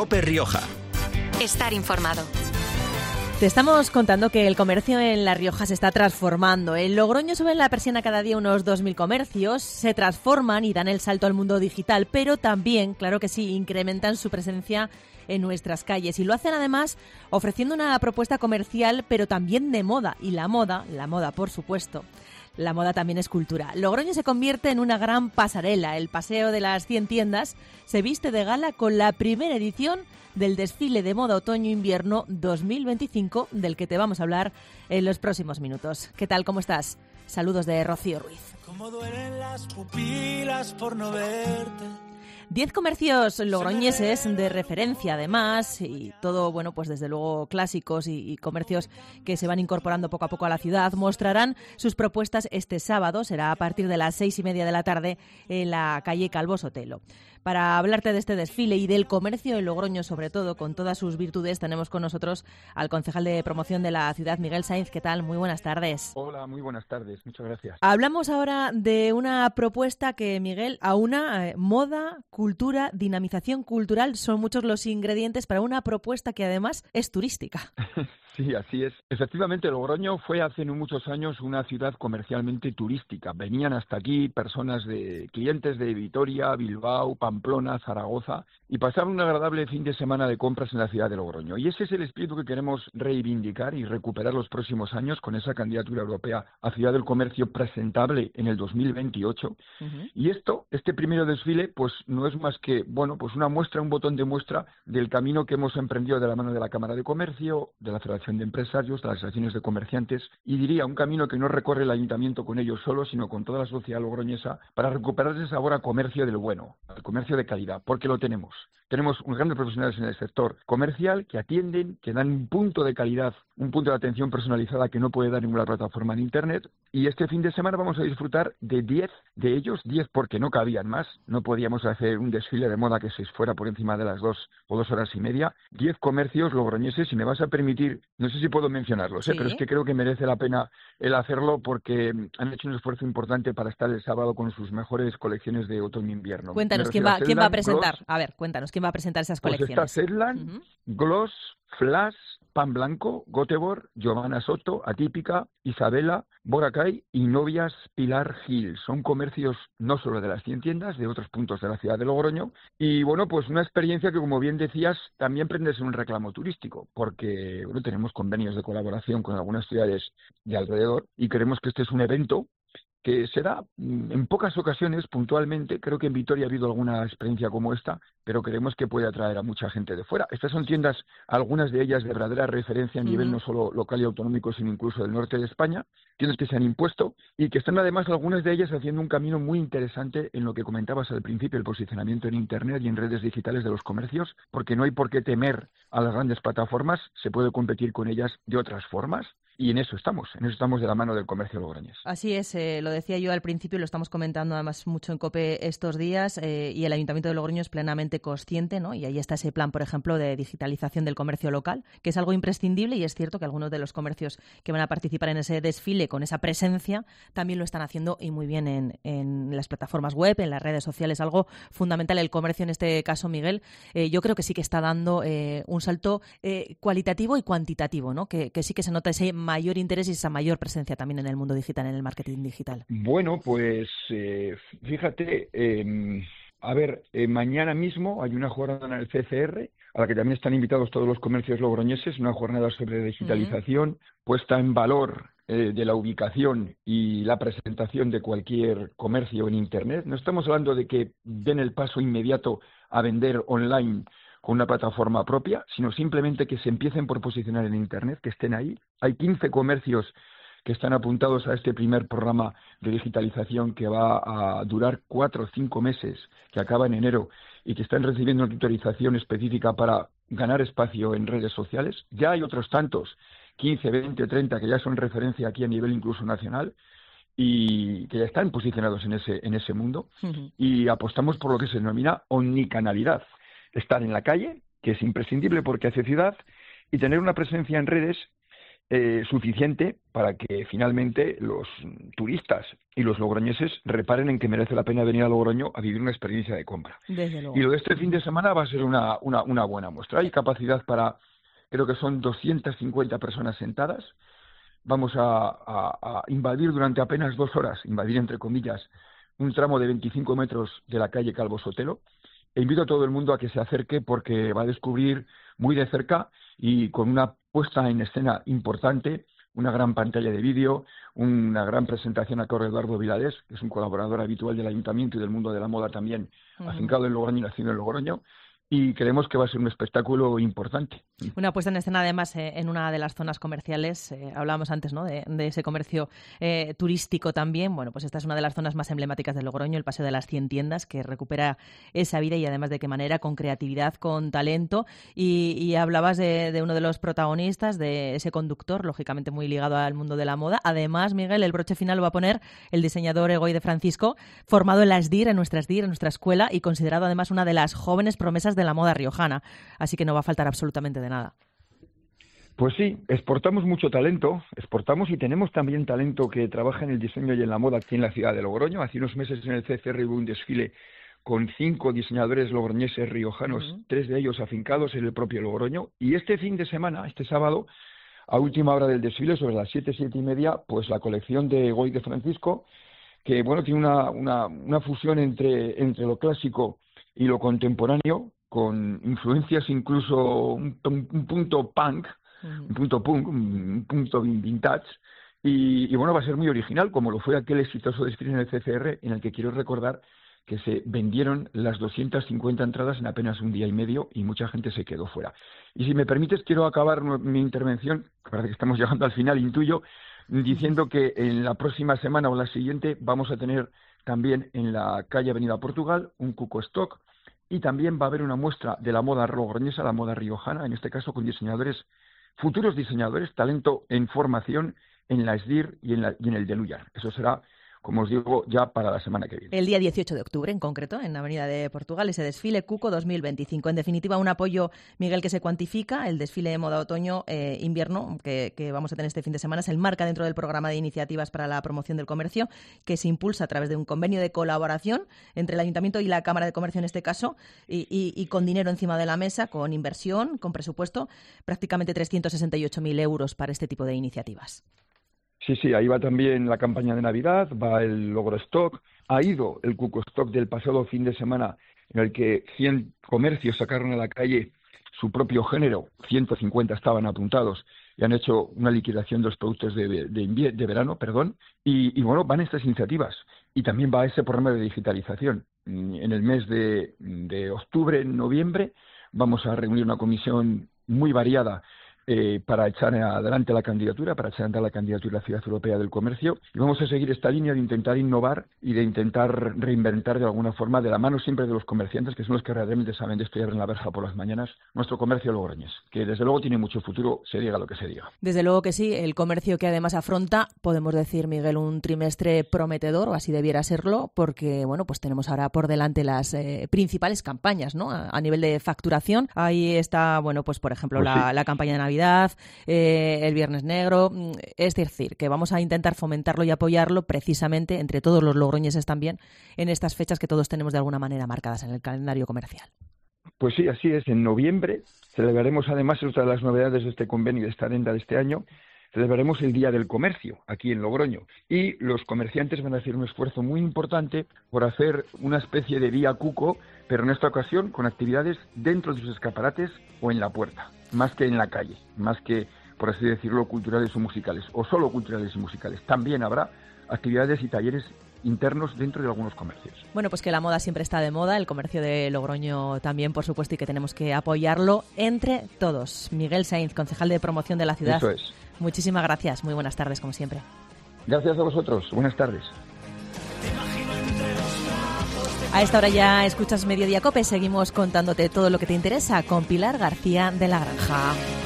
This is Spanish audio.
COPE Rioja. Estar informado. Te estamos contando que el comercio en La Rioja se está transformando. En Logroño suben la persiana cada día unos 2.000 comercios, se transforman y dan el salto al mundo digital, pero también, claro que sí, incrementan su presencia en nuestras calles. Y lo hacen además ofreciendo una propuesta comercial, pero también de moda. Y la moda, por supuesto. La moda también es cultura. Logroño se convierte en una gran pasarela. El Paseo de las 100 tiendas se viste de gala con la primera edición del desfile de moda otoño-invierno 2025, del que te vamos a hablar en los próximos minutos. ¿Qué tal? ¿Cómo estás? Saludos de Rocío Ruiz. Cómo duelen las pupilas por no verte. 10 comercios logroñeses de referencia, además, y todo, bueno, pues desde luego clásicos y comercios que se van incorporando poco a poco a la ciudad, mostrarán sus propuestas este sábado, será a partir de las 6:30 de la tarde en la calle Calvo Sotelo. Para hablarte de este desfile y del comercio en Logroño, sobre todo, con todas sus virtudes, tenemos con nosotros al concejal de promoción de la ciudad, Miguel Sainz. ¿Qué tal? Muy buenas tardes. Hola, muy buenas tardes. Muchas gracias. Hablamos ahora de una propuesta que, Miguel, aúna moda, cultura, dinamización cultural. Son muchos los ingredientes para una propuesta que además es turística. Sí, así es. Efectivamente, Logroño fue hace no muchos años una ciudad comercialmente turística. Venían hasta aquí clientes de Vitoria, Bilbao, Pamplona, Zaragoza, y pasaban un agradable fin de semana de compras en la ciudad de Logroño. Y ese es el espíritu que queremos reivindicar y recuperar los próximos años con esa candidatura europea a Ciudad del Comercio presentable en el 2028. Y este primero desfile, pues no es más que, pues una muestra, un botón de muestra del camino que hemos emprendido de la mano de la Cámara de Comercio, de la Federación de Empresarios, de las asociaciones de comerciantes, y diría un camino que no recorre el ayuntamiento con ellos solo, sino con toda la sociedad logroñesa, para recuperar ese sabor a comercio del bueno, al comercio de calidad, porque lo tenemos. Tenemos unos grandes profesionales en el sector comercial que atienden, que dan un punto de calidad, un punto de atención personalizada que no puede dar ninguna plataforma en Internet. Y este fin de semana vamos a disfrutar de 10 de ellos, 10 porque no cabían más. No podíamos hacer un desfile de moda que se fuera por encima de las 2 o 2 horas y media. 10 comercios logroñeses, y me vas a permitir, no sé si puedo mencionarlos, sí, pero es que creo que merece la pena el hacerlo porque han hecho un esfuerzo importante para estar el sábado con sus mejores colecciones de otoño-invierno. Cuéntanos, ¿quién va a presentar? Gloss, a ver, cuéntanos, ¿quién va a presentar esas colecciones? Pues está Sedland, Gloss, Flash, Pan Blanco, Göteborg, Giovanna Soto, Atípica, Isabela, Boracay y Novias Pilar Gil. Son comercios no solo de las 100 tiendas, de otros puntos de la ciudad de Logroño. Y pues una experiencia que, como bien decías, también prende en un reclamo turístico, porque tenemos convenios de colaboración con algunas ciudades de alrededor y creemos que este es un evento que se da en pocas ocasiones, puntualmente. Creo que en Vitoria ha habido alguna experiencia como esta, pero creemos que puede atraer a mucha gente de fuera. Estas son tiendas, algunas de ellas de verdadera referencia a nivel no solo local y autonómico, sino incluso del norte de España, tiendas que se han impuesto y que están además algunas de ellas haciendo un camino muy interesante en lo que comentabas al principio, el posicionamiento en Internet y en redes digitales de los comercios, porque no hay por qué temer a las grandes plataformas, se puede competir con ellas de otras formas. Y en eso estamos de la mano del comercio logroñés. Así es, lo decía yo al principio y lo estamos comentando además mucho en COPE estos días, y el Ayuntamiento de Logroño es plenamente consciente, ¿no? Y ahí está ese plan, por ejemplo, de digitalización del comercio local, que es algo imprescindible, y es cierto que algunos de los comercios que van a participar en ese desfile con esa presencia también lo están haciendo y muy bien en las plataformas web, en las redes sociales, algo fundamental. El comercio en este caso, Miguel, yo creo que sí que está dando un salto cualitativo y cuantitativo, ¿no? Que sí que se nota ese mayor interés y esa mayor presencia también en el mundo digital, en el marketing digital. Bueno, pues fíjate, mañana mismo hay una jornada en el CCR a la que también están invitados todos los comercios logroñeses, una jornada sobre digitalización, puesta en valor de la ubicación y la presentación de cualquier comercio en Internet. No estamos hablando de que den el paso inmediato a vender online con una plataforma propia, sino simplemente que se empiecen por posicionar en Internet, que estén ahí. Hay 15 comercios que están apuntados a este primer programa de digitalización que va a durar 4 o 5 meses, que acaba en enero, y que están recibiendo una tutorización específica para ganar espacio en redes sociales. Ya hay otros tantos, 15, 20, 30, que ya son referencia aquí a nivel incluso nacional, y que ya están posicionados en ese mundo. Y apostamos por lo que se denomina omnicanalidad. Estar en la calle, que es imprescindible porque hace ciudad, y tener una presencia en redes suficiente para que finalmente los turistas y los logroñeses reparen en que merece la pena venir a Logroño a vivir una experiencia de compra. Desde luego. Y lo de este fin de semana va a ser una buena muestra. Hay capacidad para, creo que son 250 personas sentadas. Vamos a invadir durante apenas 2 horas, invadir entre comillas, un tramo de 25 metros de la calle Calvo Sotelo. E invito a todo el mundo a que se acerque porque va a descubrir muy de cerca y con una puesta en escena importante, una gran pantalla de vídeo, una gran presentación a cargo de Eduardo Viladés, que es un colaborador habitual del Ayuntamiento y del mundo de la moda también, afincado en Logroño y nacido en Logroño, y creemos que va a ser un espectáculo importante. Una puesta en escena, además, en una de las zonas comerciales. Hablábamos antes, ¿no?, de ese comercio turístico también. Bueno, pues esta es una de las zonas más emblemáticas de Logroño, el Paseo de las 100 Tiendas, que recupera esa vida y además de qué manera, con creatividad, con talento. Y hablabas de uno de los protagonistas, de ese conductor, lógicamente muy ligado al mundo de la moda. Además, Miguel, el broche final lo va a poner el diseñador Egoy de Francisco, formado en la SDIR, en nuestra escuela, y considerado además una de las jóvenes promesas de la moda riojana, así que no va a faltar absolutamente de nada. Pues sí, exportamos mucho talento, exportamos y tenemos también talento que trabaja en el diseño y en la moda aquí en la ciudad de Logroño. Hace unos meses en el CCR hubo un desfile con 5 diseñadores logroñeses riojanos, 3 de ellos afincados en el propio Logroño, y este fin de semana, este sábado, a última hora del desfile, sobre las 7:30, pues la colección de Egoy de Francisco, que bueno, tiene una fusión entre lo clásico y lo contemporáneo, con influencias incluso un punto punk, un punto vintage, y bueno, va a ser muy original, como lo fue aquel exitoso desfile en el CCR, en el que quiero recordar que se vendieron las 250 entradas en apenas un día y medio y mucha gente se quedó fuera. Y si me permites, quiero acabar mi intervención, parece que estamos llegando al final, intuyo, diciendo que en la próxima semana o la siguiente vamos a tener también en la calle Avenida Portugal un Cuco Stock, y también va a haber una muestra de la moda logroñesa, la moda riojana, en este caso con diseñadores, futuros diseñadores, talento en formación en la SDIR y en el Deluyar. Eso será, como os digo, ya para la semana que viene. El día 18 de octubre, en concreto, en la Avenida de Portugal, ese desfile Cuco 2025. En definitiva, un apoyo, Miguel, que se cuantifica. El desfile de moda otoño-invierno que vamos a tener este fin de semana se enmarca dentro del programa de iniciativas para la promoción del comercio, que se impulsa a través de un convenio de colaboración entre el Ayuntamiento y la Cámara de Comercio en este caso, y con dinero encima de la mesa, con inversión, con presupuesto, prácticamente 368.000 euros para este tipo de iniciativas. Sí, ahí va también la campaña de Navidad, va el Logro Stock, ha ido el Cuco Stock del pasado fin de semana, en el que 100 comercios sacaron a la calle su propio género, 150 estaban apuntados y han hecho una liquidación de los productos de verano, y bueno, van estas iniciativas. Y también va ese programa de digitalización. En el mes de octubre, noviembre, vamos a reunir una comisión muy variada para echar adelante la candidatura, para echar adelante la candidatura a la Ciudad Europea del Comercio, y vamos a seguir esta línea de intentar innovar y de intentar reinventar de alguna forma, de la mano siempre de los comerciantes, que son los que realmente saben de esto y abren la verja por las mañanas, nuestro comercio logroñés, que desde luego tiene mucho futuro, se diga lo que se diga. Desde luego que sí, el comercio que además afronta, podemos decir, Miguel, un trimestre prometedor, o así debiera serlo, porque bueno, pues tenemos ahora por delante las principales campañas, ¿no? A nivel de facturación. Ahí está, bueno, pues por ejemplo, la campaña de Navidad, el Viernes Negro. Es decir, que vamos a intentar fomentarlo y apoyarlo precisamente entre todos los logroñeses también en estas fechas que todos tenemos de alguna manera marcadas en el calendario comercial. Pues sí, así es. En noviembre celebraremos, además, otra de las novedades de este convenio, de esta adenda de este año, celebraremos el Día del Comercio aquí en Logroño, y los comerciantes van a hacer un esfuerzo muy importante por hacer una especie de Vía Cuco, pero en esta ocasión con actividades dentro de sus escaparates o en la puerta, más que en la calle, más que, por así decirlo, culturales o musicales, o solo culturales y musicales. También habrá actividades y talleres internos dentro de algunos comercios. Bueno, pues que la moda siempre está de moda, el comercio de Logroño también, por supuesto, y que tenemos que apoyarlo entre todos. Miguel Sainz, concejal de promoción de la ciudad. Eso es. Muchísimas gracias, muy buenas tardes, como siempre. Gracias a vosotros, buenas tardes. A esta hora ya escuchas Mediodía Cope, seguimos contándote todo lo que te interesa con Pilar García de la Granja.